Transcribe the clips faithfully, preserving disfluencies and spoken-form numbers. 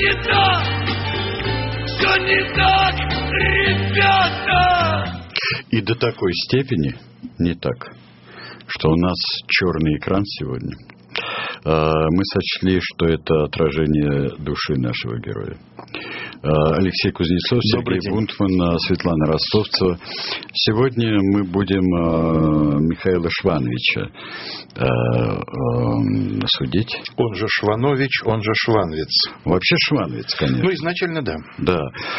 не так, все не так, ребята. И до такой степени не так, что у нас черный экран сегодня. Мы сочли, что это отражение души нашего героя. Алексей Кузнецов, Сергей Бунтман, Светлана Ростовцева. Сегодня мы будем Михаила Швановича судить. Он же Шванович, он же Шванвиц. Вообще Шванвиц, конечно. Ну, изначально да. Да.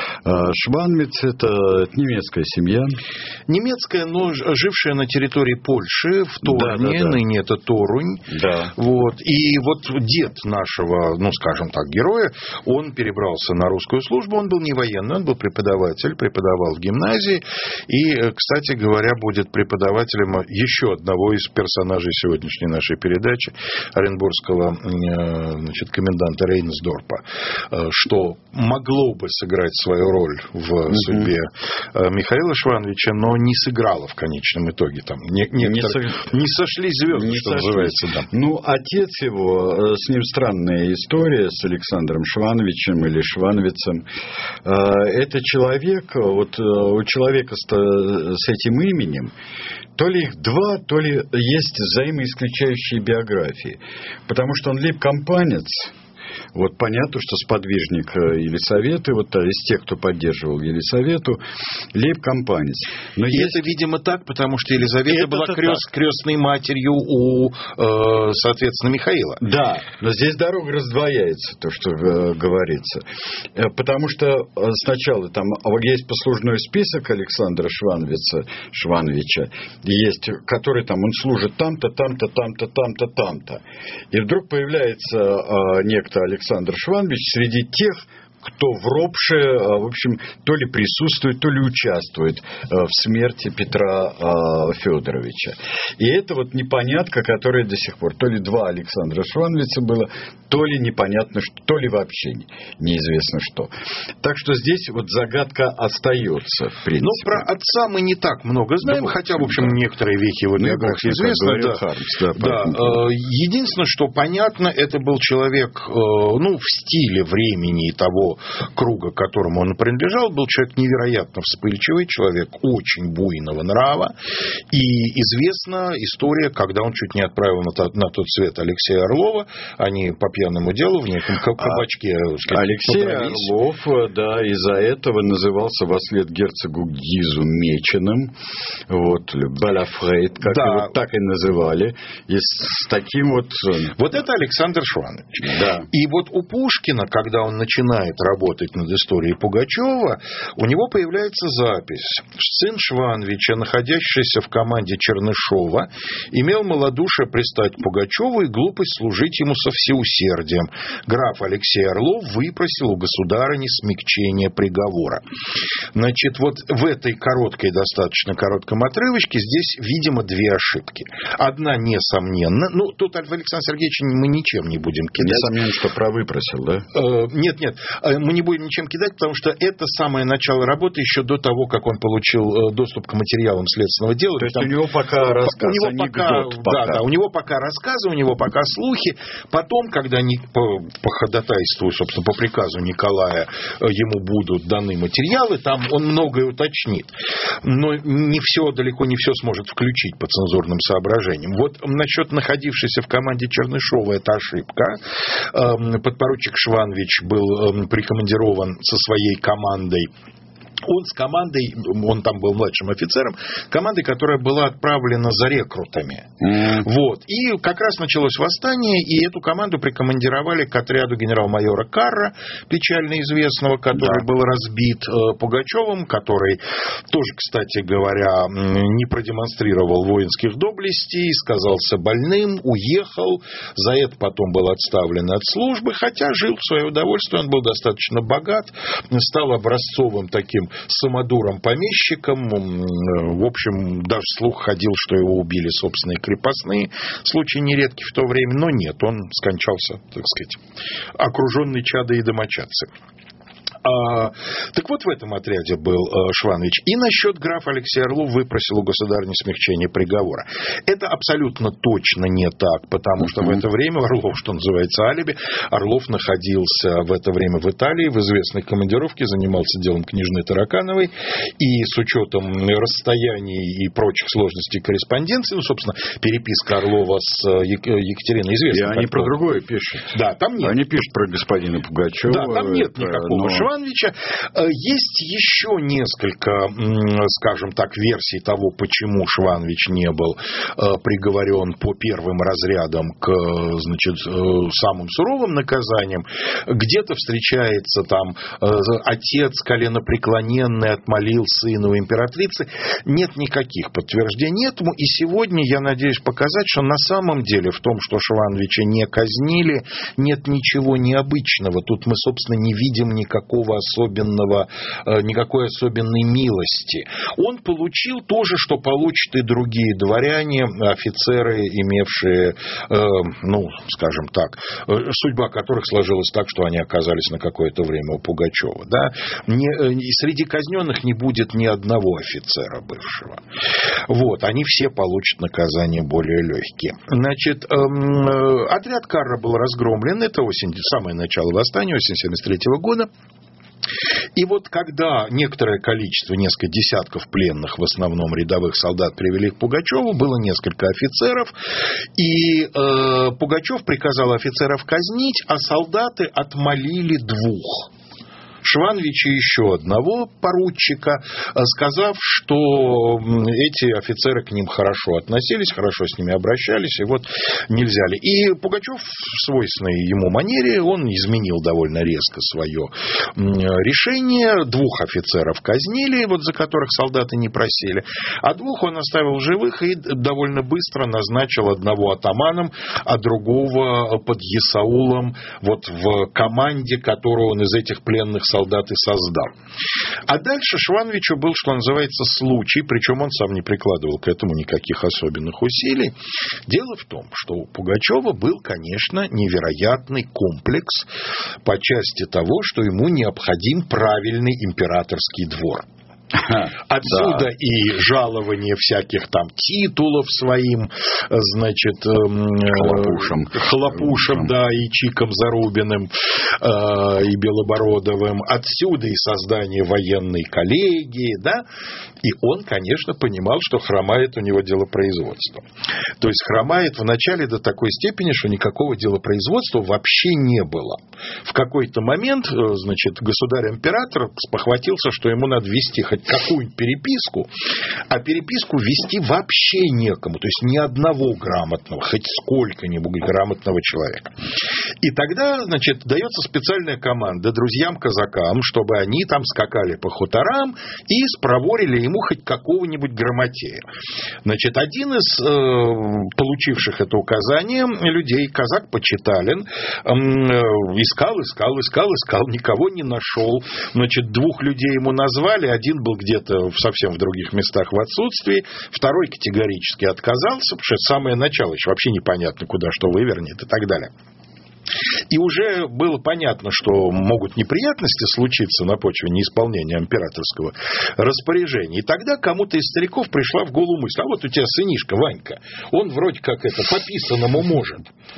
Шванвиц – это немецкая семья. Немецкая, но жившая на территории Польши, в Торне, да, да, да. Ныне это Торунь. Да. Вот. И вот дед нашего, ну, скажем так, героя, он перебрался на русскую службу, он был не военный, он был преподаватель, преподавал в гимназии, и, кстати говоря, будет преподавателем еще одного из персонажей сегодняшней нашей передачи, оренбургского, значит, коменданта Рейнсдорпа, что могло бы сыграть свою роль в угу. судьбе Михаила Швановича, но не сыграло в конечном итоге. Там не, не, со... не сошлись звезды, не что сошлись. называется. Да. Ну, отец его, с ним странная история, с Александром Швановичем или Швановицем. Это человек, вот у человека с этим именем, то ли их два, то ли есть взаимоисключающие биографии. Потому что он лейб-компанец. Вот понятно, что сподвижник Елисаветы, вот из тех, кто поддерживал Елисавету, лейб-компанец. Но и есть... это, видимо, так, потому что Елизавета была крест, крестной матерью у, э, соответственно, Михаила. Да, но здесь дорога раздвояется, то, что э, говорится. Потому что сначала там есть послужной список Александра Швановица, Швановича, есть, который там, он служит там-то, там-то, там-то, там-то, там-то. И вдруг появляется э, некто Александр Шванович среди тех, кто в ропше, в общем, то ли присутствует, то ли участвует в смерти Петра Федоровича. И это вот непонятка, которая до сих пор, то ли два Александра Швановица было, то ли непонятно, что, то ли вообще неизвестно что. Так что здесь вот загадка остается, в принципе. Ну, про отца мы не так много знаем, да, хотя, в общем, да. некоторые вехи его биографии известны. Да. Хармс, да, да. Единственное, что понятно, это был человек, ну, в стиле времени того круга, к которому он принадлежал, был человек невероятно вспыльчивый, человек очень буйного нрава. И известна история, когда он чуть не отправил на тот, на тот свет Алексея Орлова. Они по пьяному делу в неком кабачке... А, Алексей Орлов, да, из-за этого назывался вослед герцогу Гизу Меченым. Вот, Балафрейд, как да. его так и называли. И с таким вот... Вот это Александр Шванович. Да. И вот у Пушкина, когда он начинает работать над историей Пугачева, у него появляется запись. Сын Швановича, находящийся в команде Чернышова, имел малодушие пристать к Пугачеву и глупость служить ему со всеусердием. Граф Алексей Орлов выпросил у государыни смягчение приговора. Значит, вот в этой короткой, достаточно коротком отрывочке здесь, видимо, две ошибки. Одна, несомненно, ну, тут Александр Сергеевич мы ничем не будем кидать. Несомненно, что про выпросил, да? Э, нет, нет. Мы не будем ничем кидать, потому что это самое начало работы еще до того, как он получил доступ к материалам следственного дела. То есть там, у него пока рассказ, у него пока, пока. Да, да, у него пока рассказы, у него пока слухи. Потом, когда не, по, по ходатайству, собственно, по приказу Николая ему будут даны материалы, там он многое уточнит. Но не все, далеко не все сможет включить по цензурным соображениям. Вот насчет находившейся в команде Чернышова это ошибка. Подпоручик Шванович был прикомандирован со своей командой. Он с командой, он там был младшим офицером, командой, которая была отправлена за рекрутами. Mm. Вот. И как раз началось восстание, и эту команду прикомандировали к отряду генерал-майора Карра, печально известного, который да. был разбит э, Пугачевым, который тоже, кстати говоря, не продемонстрировал воинских доблестей, сказался больным, уехал, за это потом был отставлен от службы, хотя жил в свое удовольствие, он был достаточно богат, стал образцовым таким самодуром-помещиком. В общем, даже слух ходил, что его убили собственные крепостные. Случай нередкий в то время, но нет, он скончался, так сказать, окруженный чадой и домочадцами. А, так вот, в этом отряде был а, Шванович. И насчет графа Алексея Орлова выпросил у государыни смягчение приговора. Это абсолютно точно не так, потому что в это время Орлов, что называется, алиби, Орлов находился в это время в Италии, в известной командировке, занимался делом княжны Таракановой, и с учетом расстояний и прочих сложностей корреспонденции, ну, собственно, переписка Орлова с Екатериной известна. И они про другое пишут. Да, там нет. Они пишут про господина Пугачева. Да, там нет никакого но... Швановича. Есть еще несколько, скажем так, версий того, почему Шванович не был приговорен по первым разрядам к, значит, самым суровым наказаниям. Где-то встречается там отец коленопреклоненный отмолил сыну императрицы. Нет никаких подтверждений этому. И сегодня я надеюсь показать, что на самом деле в том, что Швановича не казнили, нет ничего необычного. Тут мы, собственно, не видим никакого особенного, никакой особенной милости. Он получил то же, что получат и другие дворяне, офицеры, имевшие, ну, скажем так, судьба которых сложилась так, что они оказались на какое-то время у Пугачева. Да? Не, среди казненных не будет ни одного офицера бывшего. Вот, они все получат наказания более легкие. Значит, эм, отряд Карра был разгромлен. Это осень, самое начало восстания, осень семьдесят третьего года. И вот когда некоторое количество, несколько десятков пленных, в основном рядовых солдат, привели к Пугачеву, было несколько офицеров, и э, Пугачев приказал офицеров казнить, а солдаты отмолили двух. Швановича и еще одного поручика, сказав, что эти офицеры к ним хорошо относились, хорошо с ними обращались, и вот нельзя ли. И Пугачев в свойственной ему манере, он изменил довольно резко свое решение. Двух офицеров казнили, вот за которых солдаты не просили, а двух он оставил живых и довольно быстро назначил одного атаманом, а другого подъясаулом вот в команде, которую он из этих пленных солдат и создал. А дальше Швановичу был, что называется, случай, причем он сам не прикладывал к этому никаких особенных усилий. Дело в том, что у Пугачева был, конечно, невероятный комплекс по части того, что ему необходим правильный императорский двор. Отсюда да. И жалование всяких там титулов своим, значит, хлопушам, хлопушам, да, и Чиком Зарубиным, э, и Белобородовым. Отсюда и создание военной коллегии, да. И он, конечно, понимал, что хромает у него делопроизводство. То есть хромает вначале до такой степени, что никакого делопроизводства вообще не было. В какой-то момент, значит, государь-император спохватился, что ему надо вести хоть какую-нибудь переписку, а переписку вести вообще некому, то есть ни одного грамотного, хоть сколько-нибудь грамотного человека. И тогда, значит, дается специальная команда друзьям-казакам, чтобы они там скакали по хуторам и спроворили ему хоть какого-нибудь грамотея. Значит, один из э, получивших это указание людей, казак Почиталин, э, искал, искал, искал, искал, никого не нашел. Значит, двух людей ему назвали, один был где-то совсем в других местах в отсутствии, второй категорически отказался, потому что самое начало еще вообще непонятно, куда что вывернет и так далее. И уже было понятно, что могут неприятности случиться на почве неисполнения императорского распоряжения. И тогда кому-то из стариков пришла в голову мысль: а вот у тебя сынишка Ванька, он вроде как это по-писанному может.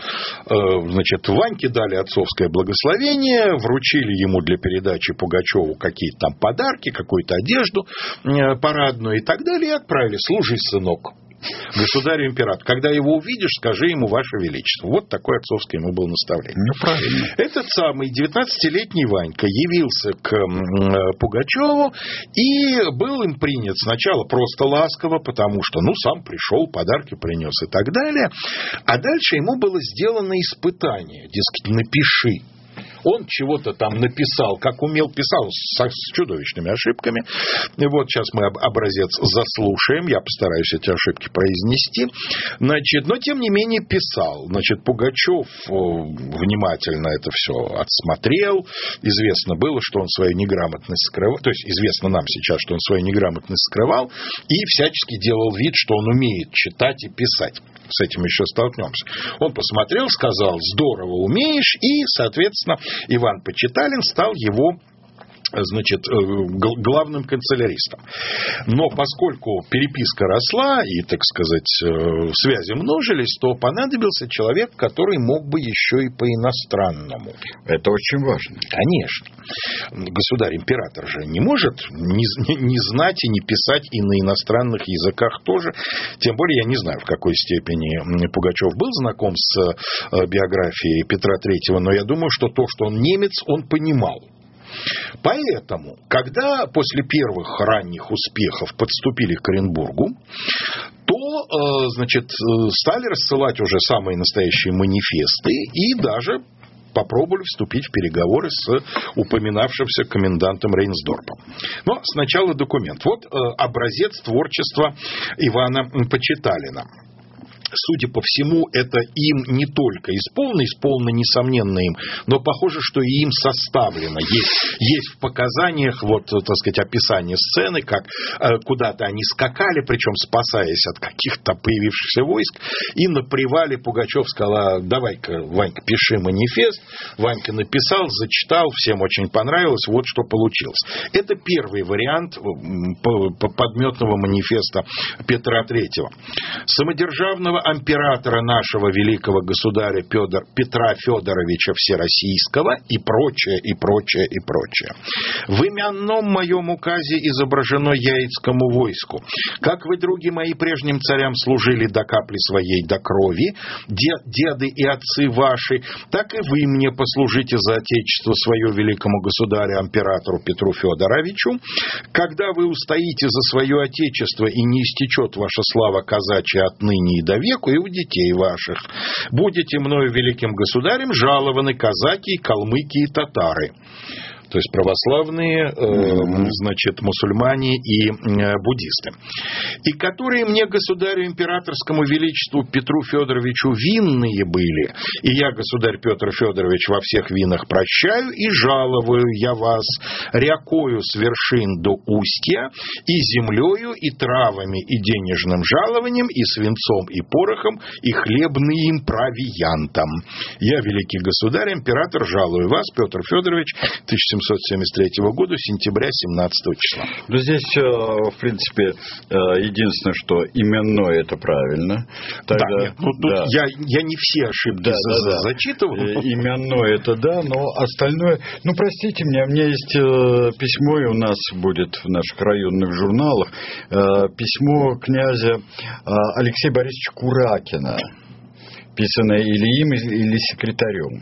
Значит, Ваньке дали отцовское благословение, вручили ему для передачи Пугачеву какие-то там подарки, какую-то одежду парадную и так далее, и отправили: служи, сынок, государю-императору. Когда его увидишь, скажи ему: Ваше Величество. Вот такое отцовское ему было наставление. Ну, правильно. Этот самый девятнадцатилетний Ванька явился к Пугачеву и был им принят сначала просто ласково, потому что, ну, сам пришел, подарки принес и так далее. А дальше ему было сделано испытание. Дескать, напиши. Он чего-то там написал, как умел, писал с, с чудовищными ошибками. И вот сейчас мы образец заслушаем. Я постараюсь эти ошибки произнести. Значит, но тем не менее писал. Значит, Пугачев внимательно это все отсмотрел. Известно было, что он свою неграмотность скрывал. То есть известно нам сейчас, что он свою неграмотность скрывал. И всячески делал вид, что он умеет читать и писать. С этим еще столкнемся. Он посмотрел, сказал: здорово умеешь. И, соответственно, Иван Почиталин стал его значит, главным канцеляристом. Но поскольку переписка росла и, так сказать, связи множились, то понадобился человек, который мог бы еще и по-иностранному. Это очень важно. Конечно. Государь-император же не может не, не знать и не писать и на иностранных языках тоже. Тем более, я не знаю, в какой степени Пугачев был знаком с биографией Петра Третьего, но я думаю, что то, что он немец, он понимал. Поэтому, когда после первых ранних успехов подступили к Оренбургу, то, значит, стали рассылать уже самые настоящие манифесты и даже попробовали вступить в переговоры с упоминавшимся комендантом Рейнсдорпом. Но сначала документ. Вот образец творчества Ивана Почиталина. Судя по всему, это им не только исполнено, исполнено несомненно им, но похоже, что и им составлено. Есть, есть в показаниях, вот, так сказать, описание сцены, как э, куда-то они скакали, причем спасаясь от каких-то появившихся войск, и на привале Пугачев сказал: давай-ка, Ванька, пиши манифест. Ванька написал, зачитал, всем очень понравилось, вот что получилось. Это первый вариант подметного манифеста Петра Третьего. Самодержавного императора нашего великого государя Петр, Петра Федоровича Всероссийского и прочее, и прочее, и прочее. В именном моем указе изображено яицкому войску. Как вы, други мои, прежним царям служили до капли своей до крови, дед, деды и отцы ваши, так и вы мне послужите за отечество свое великому государю императору Петру Федоровичу. Когда вы устоите за свое отечество и не истечет ваша слава казачья отныне и до веку, и у детей ваших. Будете мною великим государем жалованы казаки, калмыки и татары. То есть православные, э, значит, мусульмане и э, буддисты. И которые мне, государю императорскому величеству Петру Федоровичу, винные были. И я, государь Петр Федорович, во всех винах прощаю и жалую я вас рякою с вершин до устья, и землею, и травами, и денежным жалованием, и свинцом, и порохом, и хлебным провиантом. Я, великий государь, император, жалую вас, Петр Федорович, тысяча семьсот семьдесят третьего года, сентября семнадцатого числа. Ну, здесь, в принципе, единственное, что именное — это правильно. Тогда, да, нет, ну, тут да. Я, я не все ошибки да, за, да, да. зачитывал. Именное — это да, но остальное... Ну, простите меня, у меня есть письмо, и у нас будет в наших районных журналах письмо князя Алексея Борисовича Куракина, писанное или им, или секретарем.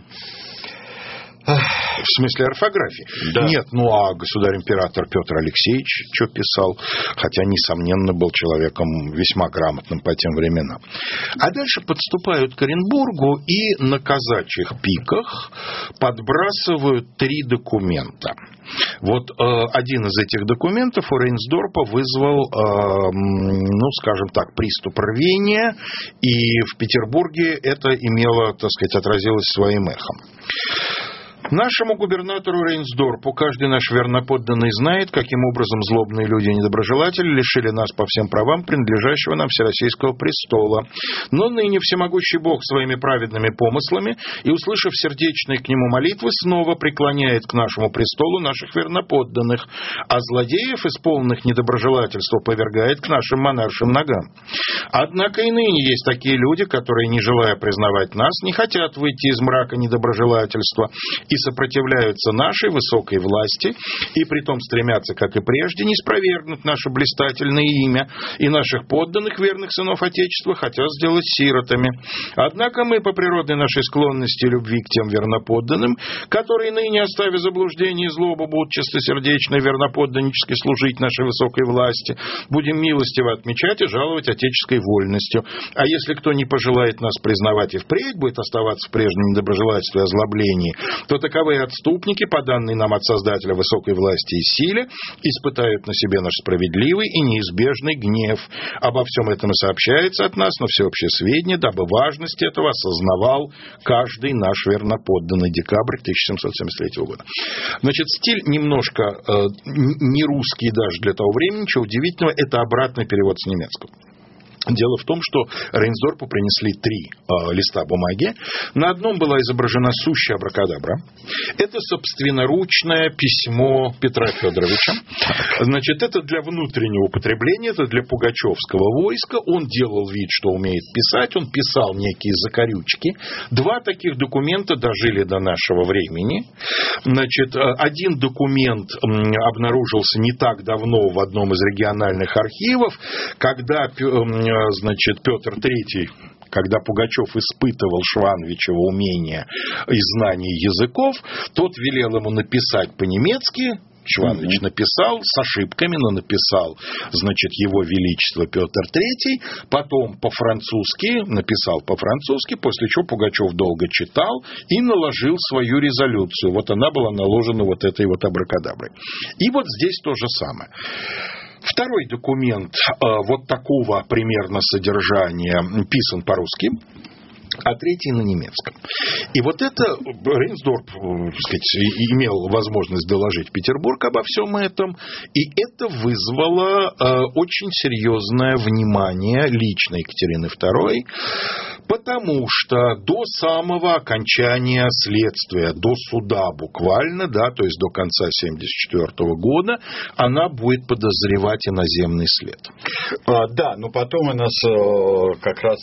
В смысле орфографии? Да. Нет, ну а государь-император Петр Алексеевич что писал? Хотя, несомненно, был человеком весьма грамотным по тем временам. А дальше подступают к Оренбургу и на казачьих пиках подбрасывают три документа. Вот э, один из этих документов у Рейнсдорпа вызвал, э, ну, скажем так, приступ рвения, и в Петербурге это имело, так сказать, отразилось своим эхом. Нашему губернатору Рейнсдорпу каждый наш верноподданный знает, каким образом злобные люди и недоброжелатели лишили нас по всем правам принадлежащего нам Всероссийского престола. Но ныне всемогущий Бог своими праведными помыслами и, услышав сердечные к нему молитвы, снова преклоняет к нашему престолу наших верноподданных, а злодеев, исполненных недоброжелательства, повергает к нашим монаршим ногам. Однако и ныне есть такие люди, которые, не желая признавать нас, не хотят выйти из мрака недоброжелательства и сопротивляются нашей высокой власти, и притом стремятся, как и прежде, не спровергнуть наше блистательное имя, и наших подданных, верных сынов Отечества, хотят сделать сиротами. Однако мы, по природной нашей склонности и любви к тем верноподданным, которые ныне, оставив заблуждение и злобу, будут чистосердечно и верноподданнически служить нашей высокой власти, будем милостиво отмечать и жаловать отеческой вольностью. А если кто не пожелает нас признавать и впредь будет оставаться в прежнем недоброжелательстве и озлоблении, то таковые отступники, по данной нам от Создателя высокой власти и силе, испытают на себе наш справедливый и неизбежный гнев. Обо всем этом и сообщается от нас на всеобщее сведение, дабы важность этого осознавал каждый наш верноподданный. Декабрь тысяча семьсот семьдесят третьего года. Значит, стиль немножко э, не русский даже для того времени, ничего удивительного, это обратный перевод с немецкого. Дело в том, что Рейнсдорпу принесли три э, листа бумаги. На одном была изображена сущая абракадабра. Это собственноручное письмо Петра Федоровича. Значит, это для внутреннего употребления, это для пугачевского войска. Он делал вид, что умеет писать, он писал некие закорючки. Два таких документа дожили до нашего времени. Значит, один документ обнаружился не так давно в одном из региональных архивов, когда... Значит, Петр Третий, когда Пугачев испытывал Швановичево умение и знание языков, тот велел ему написать по-немецки. Шванович mm-hmm. написал с ошибками, но написал, значит, его величество Петр Третий, потом по-французски, написал по-французски, после чего Пугачев долго читал и наложил свою резолюцию. Вот она была наложена вот этой вот абракадаброй. И вот здесь то же самое. Второй документ э, вот такого примерно содержания писан по-русски, а третий на немецком. И вот это Рейнсдорп, так сказать, имел возможность доложить в Петербург обо всем этом, и это вызвало э, очень серьезное внимание лично Екатерины Второй, потому что до самого окончания следствия, до суда буквально, да, то есть до конца семьдесят четвёртого года, она будет подозревать иноземный след. А, да, но потом она с, как раз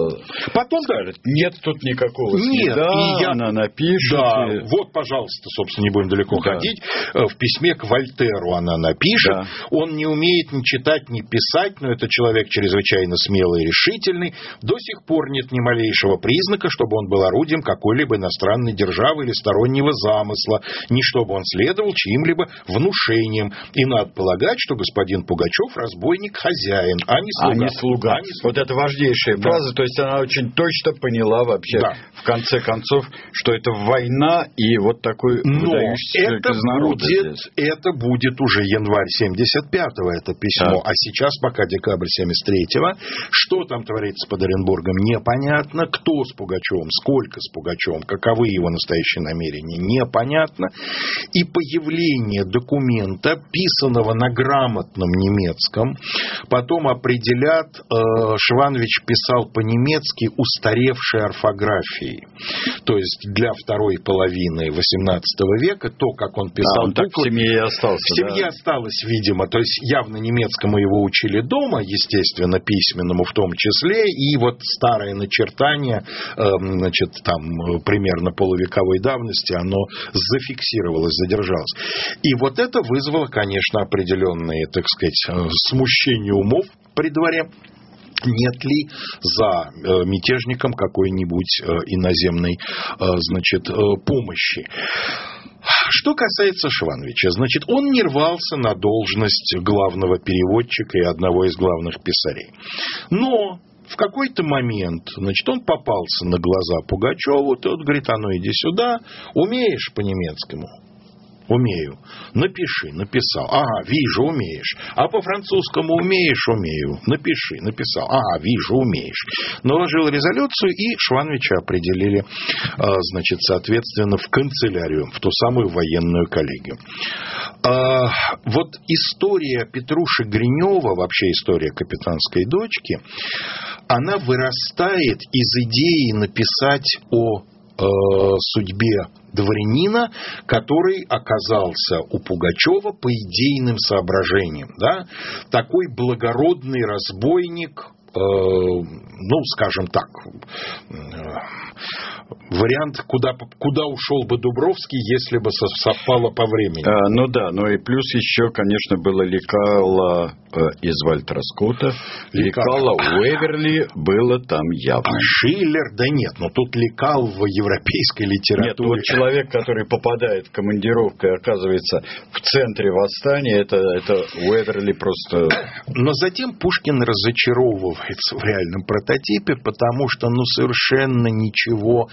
потом скажет, нет тут никакого нет, следа, и я... она напишет. Да, и... вот, пожалуйста, собственно, не будем далеко да. ходить, в письме к Вольтеру она напишет, да. Он не умеет ни читать, ни писать, но это человек чрезвычайно смелый и решительный, до сих пор нет ни малейшего признака, чтобы он был орудием какой-либо иностранной державы или стороннего замысла, ни чтобы он следовал чьим-либо внушением. И надо полагать, что господин Пугачев разбойник-хозяин, а не слуга. А не слуга. А не слуга. Вот это важнейшая да. фраза, то есть она очень точно поняла вообще, да. в конце концов, что это война и вот такой выдающийся человек из народа здесь. Это будет уже январь семьдесят пятого, это письмо, да. а сейчас пока декабрь семьдесят третьего. Что там творится под Оренбургом, непонятно. Кто с Пугачевым, сколько с Пугачевым, каковы его настоящие намерения, непонятно. И появление документа, писанного на грамотном немецком, потом определят, э, Шванович писал по-немецки устаревшей орфографией. То есть для второй половины восемнадцатого века то, как он писал... А, он так в семье и остался. В семье да? осталось, видимо. То есть явно немецкому его учили дома, естественно, письменному в том числе. И вот старое начертание, э, значит, там примерно полувековой давности, оно зафиксировалось, задержалось. И вот это вызвало, конечно, определенные, так сказать, смущение умов при дворе. Нет ли за э, мятежником какой-нибудь э, иноземной э, значит, э, помощи? Что касается Швановича, значит, он не рвался на должность главного переводчика и одного из главных писарей. Но в какой-то момент, значит, он попался на глаза Пугачеву, тот говорит, а ну иди сюда, умеешь по-немецкому? Умею. Напиши, написал. Ага, вижу, умеешь. А по-французскому умеешь? Умею. Напиши, написал. Ага, вижу, умеешь. Наложил резолюцию, и Швановича определили, значит, соответственно, в канцелярию, в ту самую военную коллегию. Вот история Петруши Гринева, вообще история капитанской дочки, она вырастает из идеи написать о судьбе дворянина, который оказался у Пугачева по идейным соображениям. Да? Такой благородный разбойник, э, ну, скажем так, э, вариант, куда, куда ушел бы Дубровский, если бы совпало по времени. А, ну да, ну и плюс еще, конечно, было лекало э, из Вальтера Скотта. Лекало Уэверли было там явно. А Шиллер, да нет, но тут лекал в европейской литературе. Нет, вот человек, который попадает в командировку и оказывается в центре восстания, это, это Уэверли просто... Но затем Пушкин разочаровывается в реальном прототипе, потому что, ну, совершенно ничего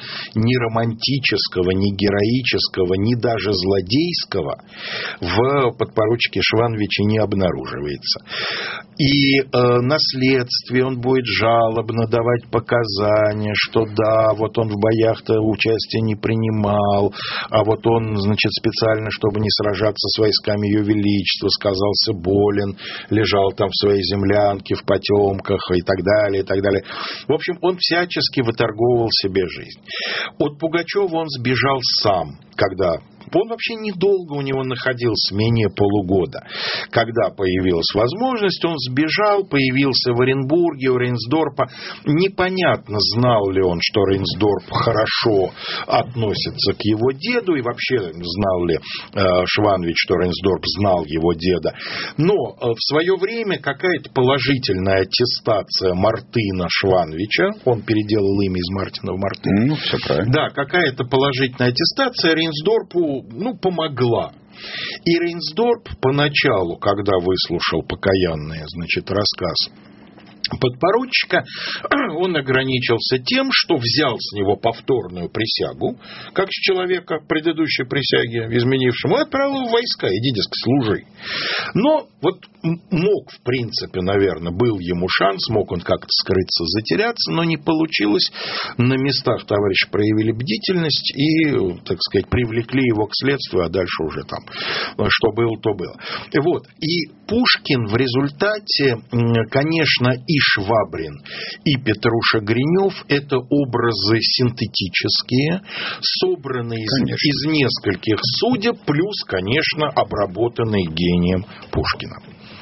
ни романтического, ни героического, ни даже злодейского в подпоручике Швановиче не обнаруживается. И э, на следствии он будет жалобно давать показания, что да, вот он в боях-то участия не принимал, а вот он, значит, специально, чтобы не сражаться с войсками Ее Величества, сказался болен, лежал там в своей землянке, в потемках и так далее, и так далее. В общем, он всячески выторговывал себе жизнь. От Пугачева он сбежал сам, когда... Он вообще недолго у него находился, менее полугода. Когда появилась возможность, он сбежал, появился в Оренбурге, у Рейнсдорпа. Непонятно, знал ли он, что Рейнсдорп хорошо относится к его деду, и вообще знал ли э, Шванович, что Рейнсдорп знал его деда. Но э, в свое время какая-то положительная аттестация Мартына Швановича, он переделал имя из Мартина в Мартына. Ну, все правильно. Да, какая-то положительная аттестация Рейнсдорпу ну, помогла. И Рейнсдорп поначалу, когда выслушал покаянный, значит, рассказ подпоручика, он ограничился тем, что взял с него повторную присягу, как с человека предыдущей присяги изменившему, и отправил его в войска, иди, дескать, служи. Но вот мог, в принципе, наверное, был ему шанс, мог он как-то скрыться, затеряться, но не получилось. На местах товарищи проявили бдительность и, так сказать, привлекли его к следствию, а дальше уже там, что было, то было. Вот. И Пушкин в результате, конечно, и Швабрин, и Петруша Гринев — это образы синтетические, собранные из, из нескольких судеб, плюс, конечно, обработанные гением Пушкина.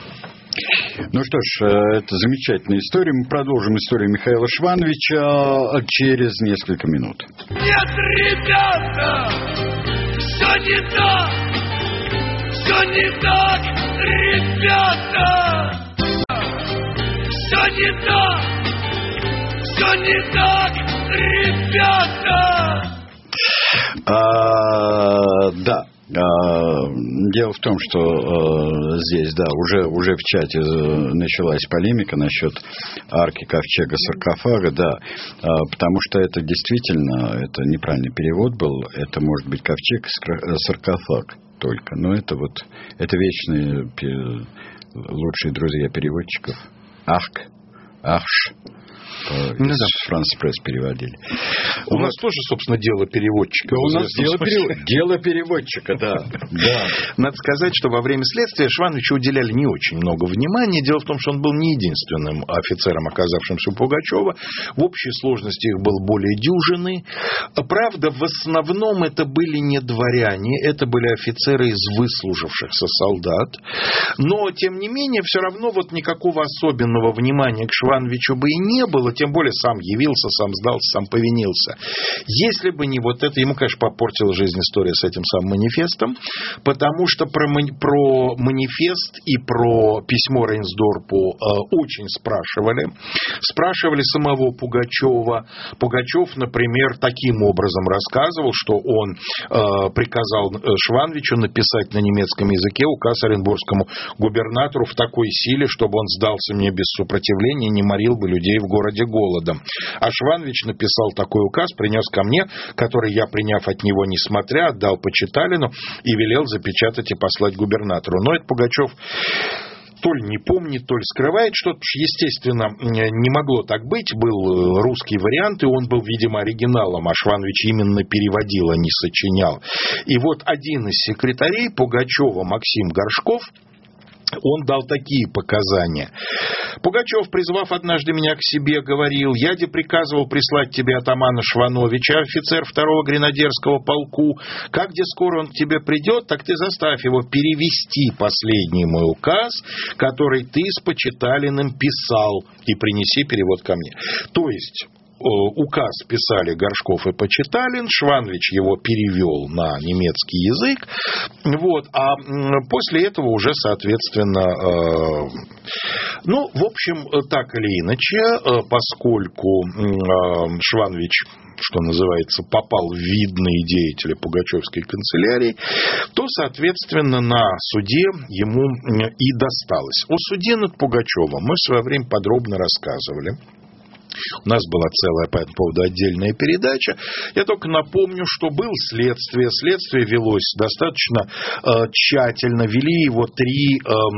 Ну что ж, это замечательная история. Мы продолжим историю Михаила Швановича через несколько минут. Нет, ребята, все не так, все не так, ребята. Все не так, все не так, ребята. А, да. Дело в том, что э, здесь, да, уже, уже в чате началась полемика насчет арки ковчега саркофага, да, э, потому что это действительно, это неправильный перевод был, это может быть ковчег саркофаг только, но это вот, это вечные лучшие друзья переводчиков, арк, арш. Ну, да. Франс Пресс переводили. У вот. Нас тоже, собственно, дело переводчика. У нас дело, перев... дело переводчика, да. да. Надо сказать, что во время следствия Швановичу уделяли не очень много внимания. Дело в том, что он был не единственным офицером, оказавшимся у Пугачева. В общей сложности их было более дюжины. Правда, в основном это были не дворяне, это были офицеры из выслужившихся солдат. Но, тем не менее, все равно вот никакого особенного внимания к Швановичу бы и не было. Тем более сам явился, сам сдался, сам повинился. Если бы не вот это, ему, конечно, попортила жизнь история с этим самым манифестом, потому что про, про манифест и про письмо Рейнсдорпу э, очень спрашивали. Спрашивали самого Пугачева. Пугачев, например, таким образом рассказывал, что он э, приказал Швановичу написать на немецком языке указ оренбургскому губернатору в такой силе, чтобы он сдался мне без сопротивления, не морил бы людей в городе голодом. А Шванович написал такой указ, принес ко мне, который я, приняв от него несмотря, отдал почиталину и велел запечатать и послать губернатору. Но это Пугачев то ли не помнит, то ли скрывает что-то. Естественно, не могло так быть. Был русский вариант, и он был, видимо, оригиналом, а Шванович именно переводил, а не сочинял. И вот один из секретарей Пугачева, Максим Горшков, он дал такие показания. Пугачев, призвав однажды меня к себе, говорил: я де приказывал прислать тебе атамана Швановича, офицер второго гренадерского полку. Как где скоро он к тебе придет, так ты заставь его перевести последний мой указ, который ты с почиталиным писал, и принеси перевод ко мне. То есть указ писали Горшков и Почиталин, Шванович его перевел на немецкий язык, вот, а после этого уже, соответственно, э, ну, в общем, так или иначе, э, поскольку э, Шванович, что называется, попал в видные деятели Пугачевской канцелярии, то, соответственно, на суде ему и досталось. О суде над Пугачевым мы в свое время подробно рассказывали. У нас была целая по этому поводу отдельная передача. Я только напомню, что было следствие. Следствие велось достаточно э, тщательно. Вели его три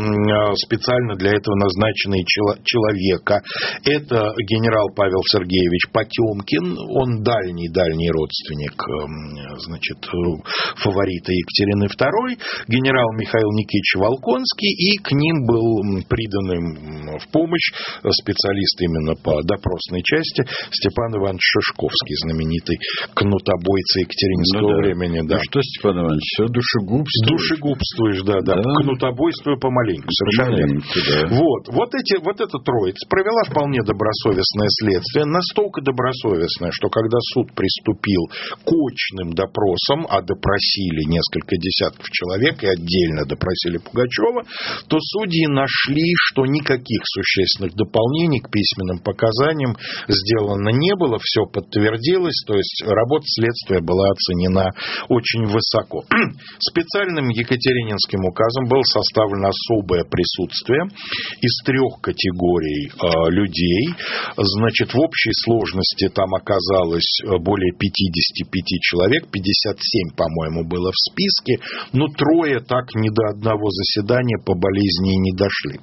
э, специально для этого назначенные чело- человека. Это генерал Павел Сергеевич Потемкин. Он дальний-дальний родственник э, значит, фаворита Екатерины второй. Генерал Михаил Никитич Волконский. И к ним был приданным в помощь специалист именно по допросной части Степан Иванович Шишковский, знаменитый кнутобойца екатерининского ну, да. времени. Да. Ну что, Степан Иванович, все душегубствуешь? Душегубствуешь, да, да. да. Кнутобойствую помаленьку, совершенно верно. Да. Вот, вот, эти, вот эта троица провела вполне добросовестное следствие, настолько добросовестное, что когда суд приступил к очным допросам, а допросили несколько десятков человек и отдельно допросили Пугачева, то судьи нашли, что никаких существенных дополнений к письменным показаниям сделано не было, все подтвердилось, то есть работа следствия была оценена очень высоко. Специальным екатерининским указом было составлено особое присутствие из трех категорий э, людей. Значит, в общей сложности там оказалось более пятьдесят пять человек, пятьдесят семь, по-моему, было в списке, но трое так ни до одного заседания по болезни и не дошли.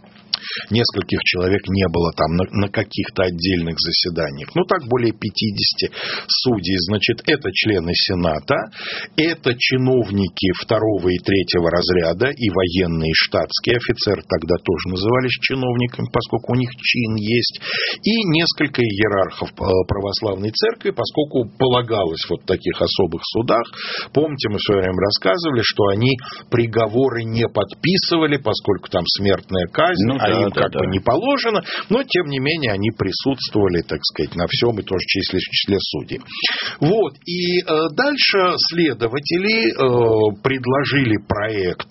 Нескольких человек не было там на, на каких-то отдельных заседаниях. Ну, так, более пятьдесят судей. Значит, это члены Сената, это чиновники второго и третьего разряда, и военные, и штатские. Офицеры тогда тоже назывались чиновниками, поскольку у них чин есть. И несколько иерархов православной церкви, поскольку полагалось вот в таких особых судах. Помните, мы в свое время рассказывали, что они приговоры не подписывали, поскольку там смертная казнь, ну, а да, им да, как да. бы не положено, но тем не менее они присутствовали, так сказать, на всем и тоже числились в числе судей. Вот, и э, дальше следователи э, предложили проект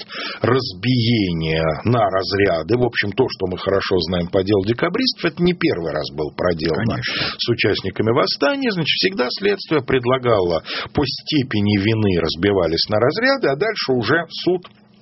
разбиения на разряды. В общем, то, что мы хорошо знаем по делу декабристов, это не первый раз было проделано Конечно. С участниками восстания. Значит, всегда следствие предлагало по степени вины разбивались на разряды, а дальше уже суд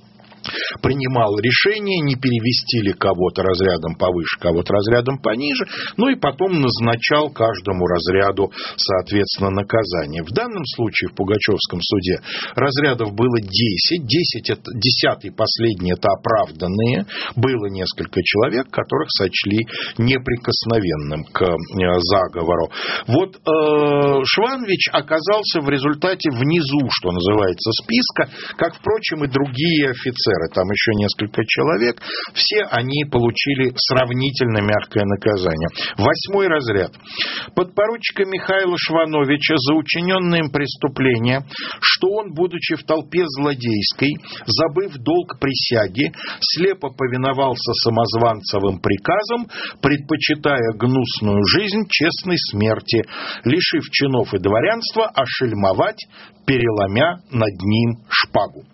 принимал решение, не перевести ли кого-то разрядом повыше, кого-то разрядом пониже, ну и потом назначал каждому разряду, соответственно, наказание. В данном случае в Пугачевском суде разрядов было десять, десять это, десятый, последний, это оправданные, было несколько человек, которых сочли неприкосновенным к заговору. Вот э, Шванвич оказался в результате внизу, что называется, списка, как, впрочем, и другие офицеры. Там еще несколько человек. Все они получили сравнительно мягкое наказание. Восьмой разряд. Подпоручика Михаила Швановича за учиненное им преступление, что он, будучи в толпе злодейской, забыв долг присяги, слепо повиновался самозванцевым приказам, предпочитая гнусную жизнь честной смерти, лишив чинов и дворянства, ошельмовать, переломя над ним шпагу.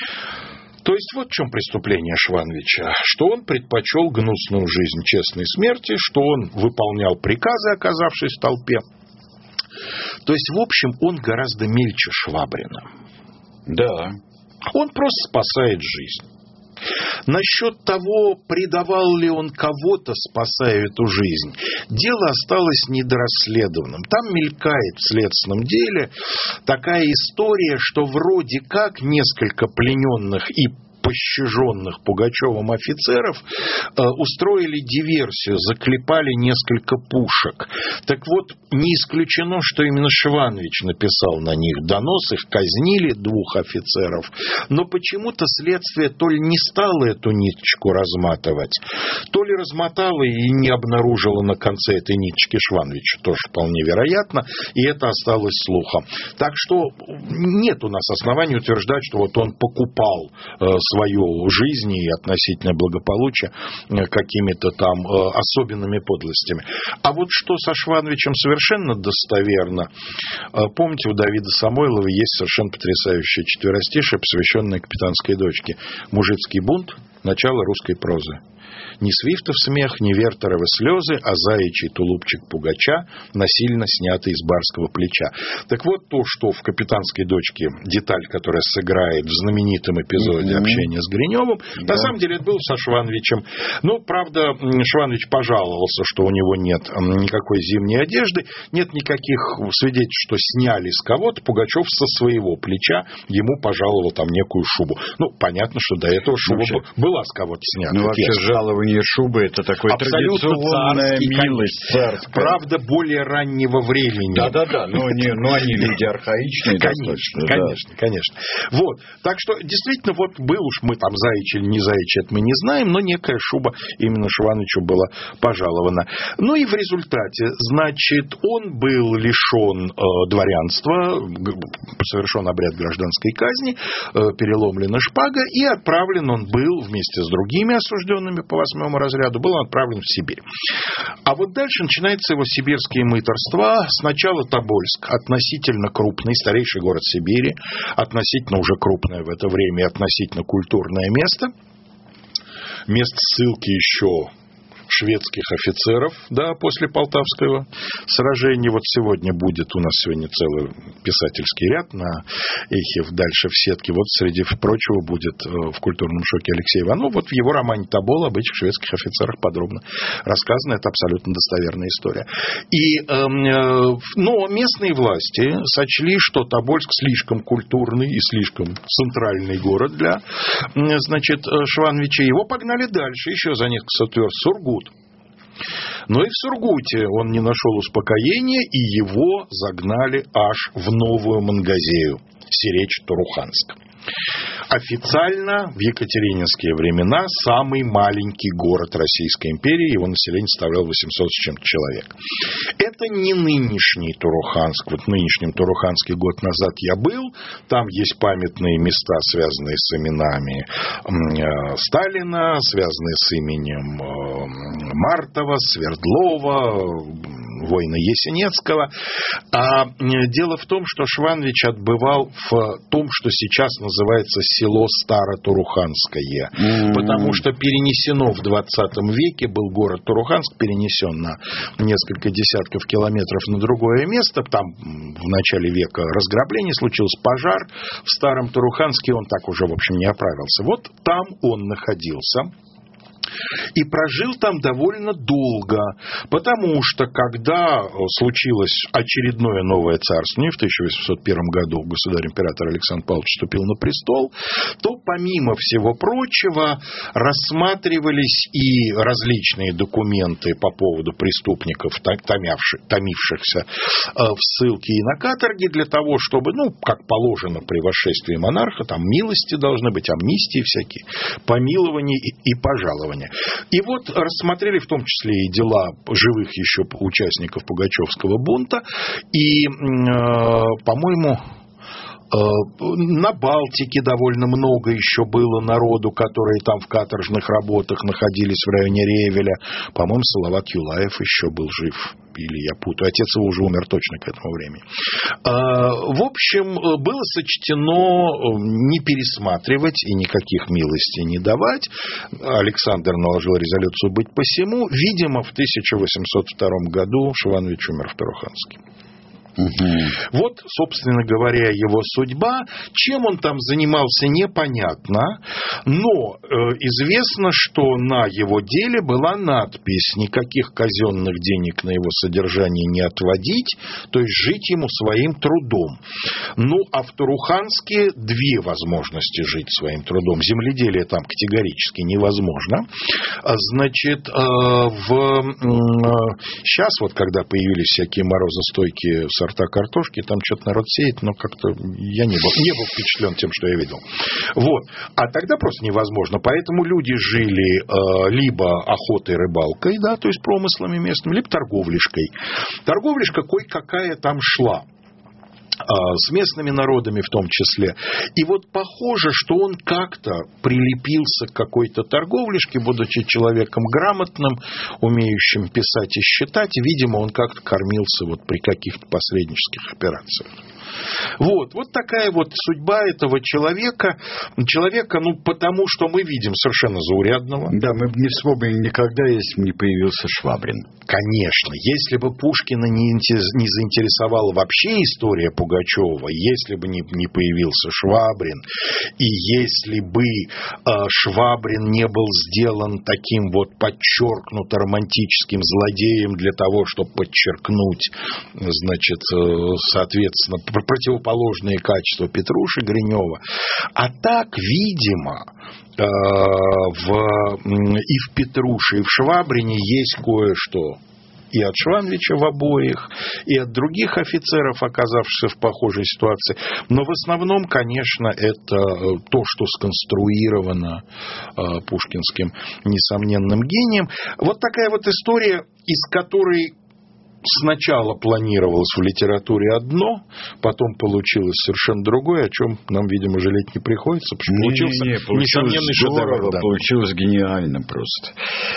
То есть вот в чем преступление Шванвича, что он предпочел гнусную жизнь честной смерти, что он выполнял приказы, оказавшись в толпе. То есть, в общем, он гораздо мельче Швабрина. Да. Он просто спасает жизнь. Насчет того, предавал ли он кого-то, спасая эту жизнь, дело осталось недорасследованным. Там мелькает в следственном деле такая история, что вроде как несколько плененных и пощаженных Пугачевым офицеров э, устроили диверсию, заклепали несколько пушек. Так вот, не исключено, что именно Шванвич написал на них донос, их казнили, двух офицеров, но почему-то следствие то ли не стало эту ниточку разматывать, то ли размотало и не обнаружило на конце этой ниточки Шванвича, тоже вполне вероятно, и это осталось слухом. Так что нет у нас оснований утверждать, что вот он покупал э, свою жизнь и относительное благополучие какими-то там особенными подлостями. А вот что со Шванвичем совершенно достоверно. Помните, у Давида Самойлова есть совершенно потрясающее четверостишее, посвященное капитанской дочке. «Мужицкий бунт. Начало русской прозы». Не Свифтов смех, не Вертеровы слезы, а заячий тулупчик пугача, насильно снятый с барского плеча. Так вот, то, что в «Капитанской дочке» деталь, которая сыграет в знаменитом эпизоде mm-hmm. общения с Гриневым, да. на самом деле это было со Швановичем. Ну, правда, Шванович пожаловался, что у него нет никакой зимней одежды, нет никаких свидетельств, что сняли с кого-то. Пугачев со своего плеча ему пожаловал там некую шубу. Ну, понятно, что до этого шуба вообще, была с кого-то снята. Ну, вообще, жалование шубы — это такое традиционная милость царская. Правда, более раннего времени. Да-да-да, но они, но они люди архаичные. Конечно, конечно, да. конечно. Вот. Так что, действительно, вот был уж мы там заячий или не заячий, это мы не знаем, но некая шуба именно Швановичу была пожалована. Ну и в результате, значит, он был лишен э, дворянства, совершен обряд гражданской казни, э, переломлена шпага, и отправлен он был вместе с другими осужденными по восьмому разряду, был он отправлен в Сибирь. А вот дальше начинаются его сибирские мытарства. Сначала Тобольск, относительно крупный, старейший город Сибири, относительно уже крупное в это время и относительно культурное место. Место ссылки еще шведских офицеров, да, после Полтавского сражения. Вот сегодня будет у нас сегодня целый писательский ряд на Эхе дальше в сетке. Вот среди прочего будет в «Культурном шоке» Алексей Иванов. Вот в его романе «Тобол» об этих шведских офицерах подробно рассказано. Это абсолютно достоверная история. И, э, но местные власти сочли, что Тобольск слишком культурный и слишком центральный город для, значит, Швановича. Его погнали дальше, еще за несколько верст, Сургут. Но и в Сургуте он не нашел успокоения, и его загнали аж в Новую Мангазею, Серечь-Туруханск. Официально в екатерининские времена самый маленький город Российской империи, его население составляло восемьсот с чем-то человек. Это не нынешний Туруханск. Вот в нынешнем Туруханске год назад я был, там есть памятные места, связанные с именами Сталина, связанные с именем Мартова, Свердлова, воина Есенинского. А дело в том, что Шванович отбывал в том, что сейчас называется село Старо-Туруханское, mm-hmm. потому что перенесено в двадцатом веке, был город Туруханск перенесен на несколько десятков километров на другое место, там в начале века разграбление, случился пожар в Старом Туруханске, он так уже, в общем, не оправился. Вот там он находился. И прожил там довольно долго, потому что, когда случилось очередное новое царствование, в тысяча восемьсот первом году государь-император Александр Павлович вступил на престол, то, помимо всего прочего, рассматривались и различные документы по поводу преступников, томившихся в ссылке и на каторге, для того, чтобы, ну, как положено при восшествии монарха, там милости должны быть, амнистии всякие, помилования и, и пожалования. И вот рассмотрели в том числе и дела живых еще участников Пугачевского бунта. И, э, по-моему, на Балтике довольно много еще было народу, которые там в каторжных работах находились в районе Ревеля. По-моему, Салават Юлаев еще был жив. Или я путаю. Отец его уже умер точно к этому времени. В общем, было сочтено не пересматривать и никаких милостей не давать. Александр наложил резолюцию быть посему. Видимо, в тысяча восемьсот втором году Шванович умер в Туруханске. Угу. Вот, собственно говоря, его судьба. Чем он там занимался, непонятно, но э, известно, что на его деле была надпись: никаких казенных денег на его содержание не отводить, то есть жить ему своим трудом. Ну, а в Туруханске две возможности жить своим трудом. Земледелие там категорически невозможно. Значит, э, в, э, сейчас вот, когда появились всякие морозостойкие сорта картошки, там что-то народ сеет, но как-то я не был, не был впечатлен тем, что я видел. Вот. А тогда просто невозможно. Поэтому люди жили э, либо охотой, рыбалкой, да, то есть промыслами местными, либо торговлишкой. Торговлишка кое-какая там шла. С местными народами в том числе. И вот похоже, что он как-то прилепился к какой-то торговлишке, будучи человеком грамотным, умеющим писать и считать. И, видимо, он как-то кормился вот при каких-то посреднических операциях. Вот, вот такая вот судьба этого человека. Человека, ну, потому что мы видим совершенно заурядного. Да, мы бы не вспомнили никогда, если бы не появился Швабрин. Конечно. Если бы Пушкина не, не заинтересовала вообще история Пугачева, если бы не, не появился Швабрин, и если бы э, Швабрин не был сделан таким вот подчеркнуто романтическим злодеем для того, чтобы подчеркнуть, значит, э, соответственно, противоположные качества Петруши Гринева. А так, видимо, э, в, и в Петруше, и в Швабрине есть кое-что. И от Шванвича в обоих, и от других офицеров, оказавшихся в похожей ситуации. Но в основном, конечно, это то, что сконструировано э, пушкинским несомненным гением. Вот такая вот история, из которой сначала планировалось в литературе одно, потом получилось совершенно другое, о чем нам, видимо, жалеть не приходится, потому что получился не, не, получилось несомненный здорово, шедевр. Да. Получилось гениально просто.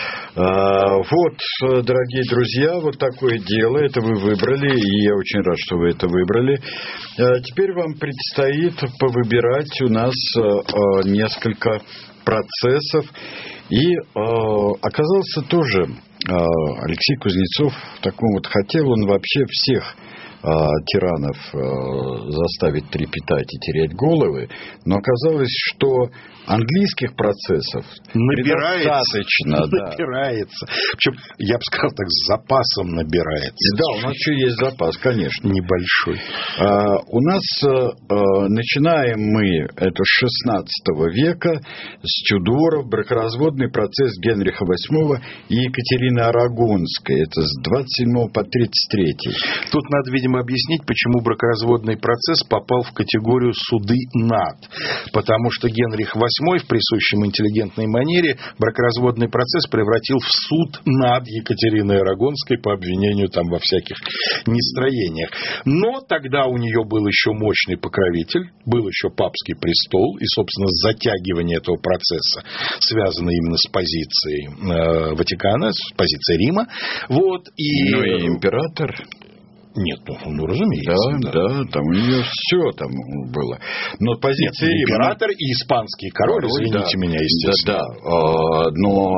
А, вот, дорогие друзья, вот такое дело. Это вы выбрали, и я очень рад, что вы это выбрали. А теперь вам предстоит повыбирать у нас а, несколько процессов. И а, оказался тоже а, Алексей Кузнецов в таком вот, хотел он вообще всех а, тиранов а, заставить трепетать и терять головы, но оказалось, что английских процессов набирается, достаточно. Набирается. Да. Причем, я бы сказал так, с запасом набирается. Да, у нас еще есть запас, конечно. Небольшой. А, у нас а, начинаем мы это с шестнадцатого века, с Тюдоров, бракоразводный процесс Генриха восьмого и Екатерины Арагонской. Это с двадцать седьмого по тридцать третий. Тут надо, видимо, объяснить, почему бракоразводный процесс попал в категорию суды над. Потому что Генрих восьмой в присущем интеллигентной манере бракоразводный процесс превратил в суд над Екатериной Арагонской по обвинению там во всяких нестроениях. Но тогда у нее был еще мощный покровитель, был еще папский престол, и, собственно, затягивание этого процесса связано именно с позицией э, Ватикана, с позицией Рима. Вот, и... Ну и император... Нет, ну, ну разумеется. Да, да, да, там у нее все там было. Но позиция Нет, император и испанский король, король извините да, меня, естественно. Да, да.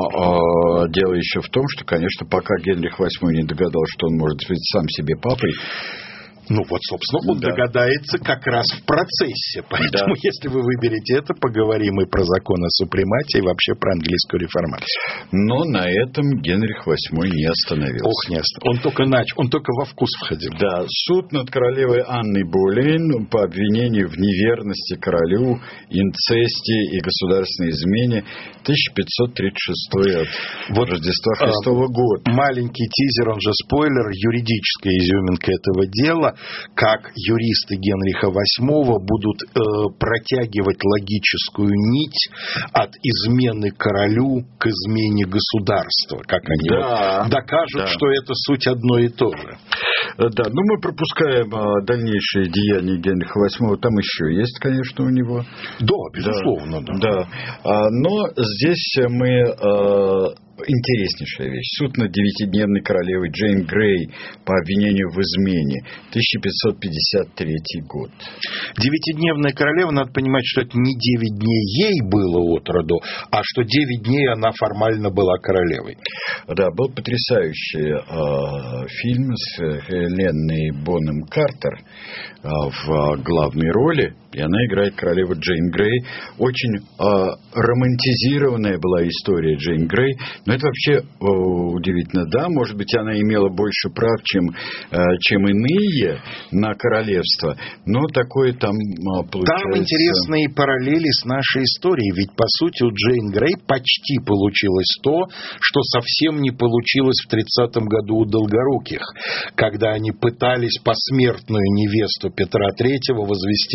Но дело еще в том, что, конечно, пока Генрих восьмой не догадался, что он может быть сам себе папой. Ну вот, собственно, он да. догадается как раз в процессе. Поэтому, да. если вы выберете это, поговорим и про закон о супрематии, и вообще про английскую реформацию. Но на этом Генрих восьмой не остановился. Ох, не остановился. Он только начал, он только во вкус входил. Да, суд над королевой Анной Болейн по обвинению в неверности королю, инцесте и государственной измене тысяча пятьсот тридцать шестой от вот, Рождества Христова а, год. Маленький тизер, он же спойлер, юридическая изюминка этого дела. Как юристы Генриха восьмого будут э, протягивать логическую нить от измены королю к измене государства. Как они да, вот докажут, да. что это суть одно и то же. Да, ну мы пропускаем а, дальнейшие деяния Генриха восьмого. Там еще есть, конечно, у него. Да, безусловно. Да, да. Да. А, но здесь мы... А, интереснейшая вещь. Суд над девятидневной королевой Джейн Грей по обвинению в измене. тысяча пятьсот пятьдесят третий год. Девятидневная королева, надо понимать, что это не девять дней ей было от роду, а что девять дней она формально была королевой. Да, был потрясающий э, фильм с Хеленой Бонем Картер э, в главной роли. И она играет королеву Джейн Грей. Очень э, романтизированная была история Джейн Грей. Но это вообще э, удивительно. Да, может быть, она имела больше прав, чем, э, чем иные на королевство. Но такое там э, получается... Там интересные параллели с нашей историей. Ведь, по сути, у Джейн Грей почти получилось то, что совсем не получилось в тридцатом году у Долгоруких. Когда они пытались посмертную невесту Петра Третьего возвести на престол.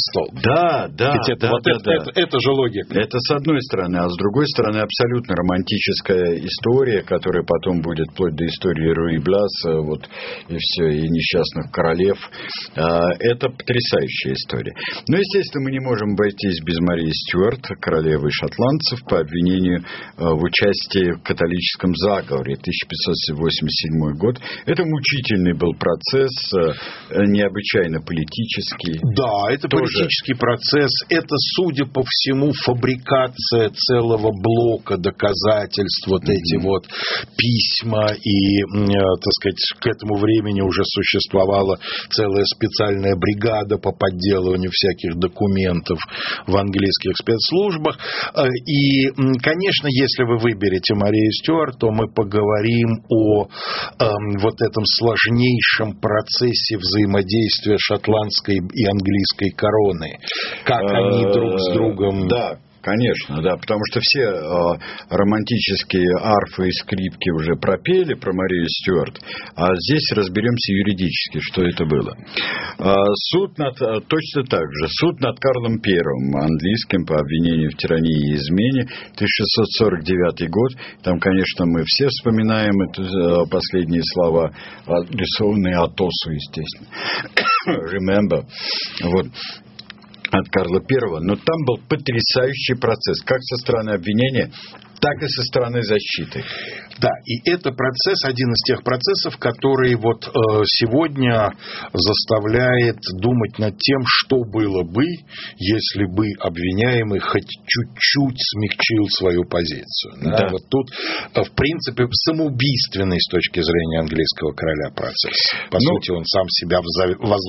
стол. Да, да. Ведь это, да, вот да, это, да. Это, это же логика. Это с одной стороны, а с другой стороны абсолютно романтическая история, которая потом будет вплоть до истории Руи Бляса, вот и все, и несчастных королев. Это потрясающая история. Но, естественно, мы не можем обойтись без Марии Стюарт, королевы шотландцев, по обвинению в участии в католическом заговоре, тысяча пятьсот восемьдесят седьмой год. Это мучительный был процесс, необычайно политический. Да, это тоже политический процесс. Это, судя по всему, фабрикация целого блока доказательств. Вот mm-hmm. эти вот письма. И, так сказать, к этому времени уже существовала целая специальная бригада по подделыванию всяких документов в английских спецслужбах. И, конечно, если вы выберете Марию Стюарт, то мы поговорим о э, вот этом сложнейшем процессе взаимодействия шотландской и английской короны. Как они друг с другом... Да. Конечно, да, потому что все э, романтические арфы и скрипки уже пропели про Марию Стюарт, а здесь разберемся юридически, что это было. Э, суд над, точно так же, суд над Карлом Первым, английским, по обвинению в тирании и измене, тысяча шестьсот сорок девятый год, там, конечно, мы все вспоминаем это, э, последние слова, адресованные Атосу, естественно. Remember. Вот. От Карла Первого, но там был потрясающий процесс, как со стороны обвинения, так и со стороны защиты. Да, и это процесс, один из тех процессов, который вот э, сегодня заставляет думать над тем, что было бы, если бы обвиняемый хоть чуть-чуть смягчил свою позицию. Да? Да. Вот тут, э, в принципе, самоубийственный с точки зрения английского короля процесс. По ну, сути, он сам себя вза... воз...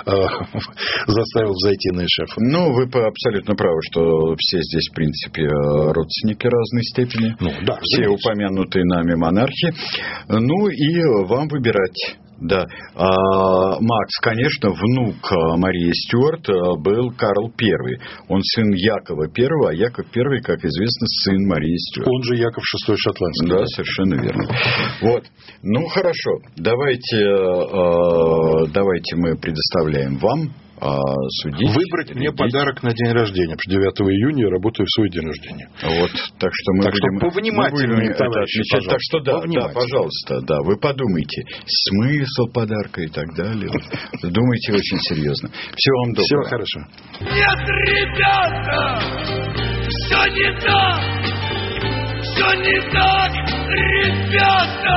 э, заставил взойти на эшафот. Ну, вы абсолютно правы, что все здесь, в принципе, родственники разной степени. Ну, да, все упомянутые нами монархи. Ну и вам выбирать. Да. А, Макс, конечно, внук Марии Стюарт был Карл Первый. Он сын Якова Первого, а Яков Первый, как известно, сын Марии Стюарт. Он же Яков Шестой шотландский. Да, совершенно верно. Вот. Ну, хорошо. Давайте, давайте мы предоставляем вам судить. Выбрать мне рядить. Подарок на день рождения. Потому что девятого июня я работаю в свой день рождения. Вот, так что мы так будем, что повнимательнее, мы товарищи, отмечать. Так что да, да, пожалуйста, да, вы подумайте. Смысл подарка и так далее. Думайте очень серьезно. Всего вам доброго. Всего хорошо. Нет, ребята, все не так. Все не так, ребята.